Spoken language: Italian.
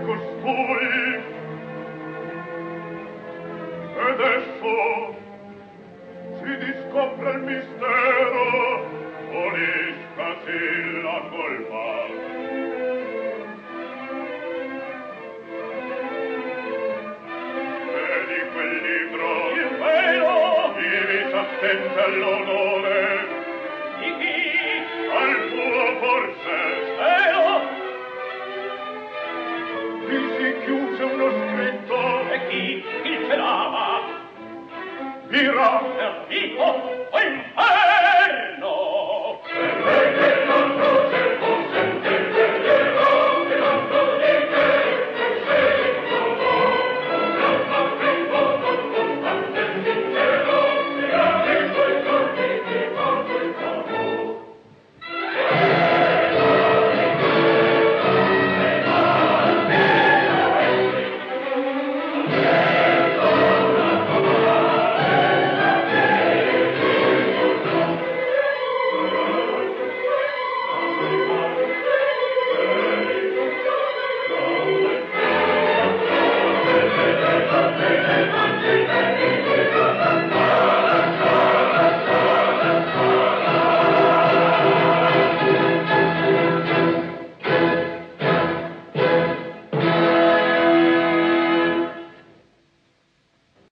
costui. Ed esso si discopre il mistero, uniscasi la colpa. Vedi quel libro, il vero, ivi s'attenta all'onore di chi? Al tuo forse, spero. Vi si chiuse uno scritto, e chi? Il celava. Dirà, dico,